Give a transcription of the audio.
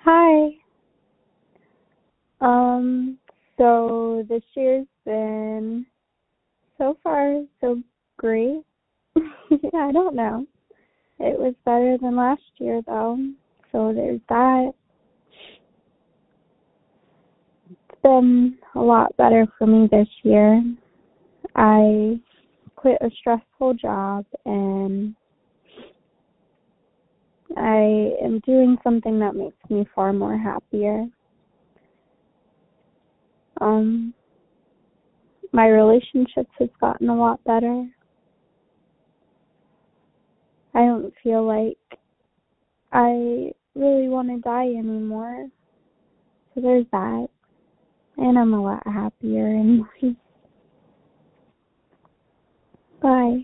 Hi. Um, so this year's been so far so great. I don't know. It was better than last year though. So there's that. It's been a lot better for me this year. I quit a stressful job and I am doing something that makes me far more happier. Um, my relationships has gotten a lot better. I don't feel like I really want to die anymore. So there's that. And I'm a lot happier in life. Bye.